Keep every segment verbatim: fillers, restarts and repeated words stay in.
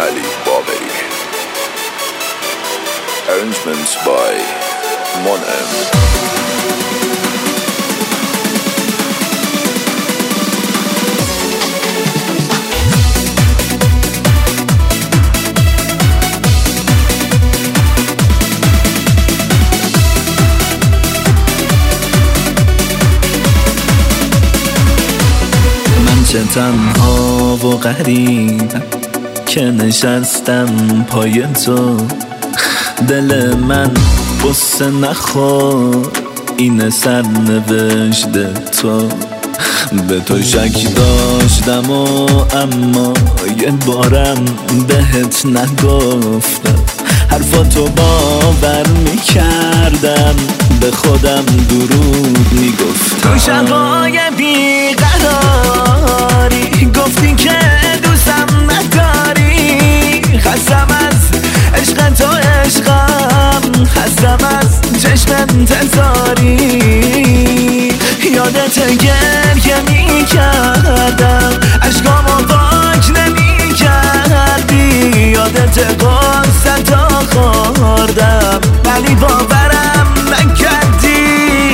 Ali Baberi. Arrangements by Monem. چه تنها و غریبم که نشستم پای تو، دل من قصه نخور این سرنوشت تو. به تو شک داشتم و اما یه بارم بهت نگفتم، حرفاتو باور میکردم به خودم دروغ میگفتم. تو شبای بیقراری گفتی که دوستم نداری، خستم از عشق تو عشقم، خستم از چشم انتظاری. یادت گریه میکردم عشقامو پاک نمیکردی، یادت قصه تا خوردم ولی باورم نکردی.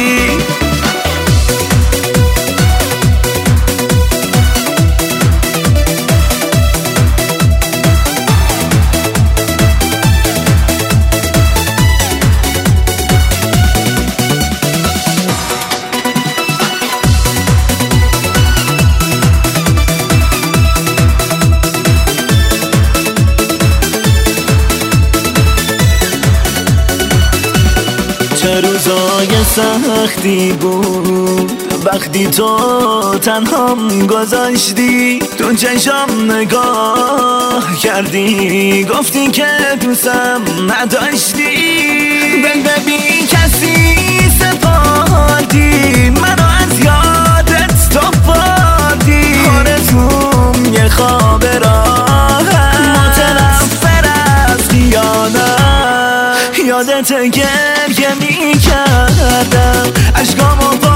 چه روزای سختی بود وقتی تو تنهام گذاشتی، تو چشم نگاه کردی گفتی که دوستم نداشتی. بل ببین کسی سپردی منو از یادت تو بردی، آرزوم یه خواب راحت متنفر از خیانت. یادت گریه میکردم عشقامو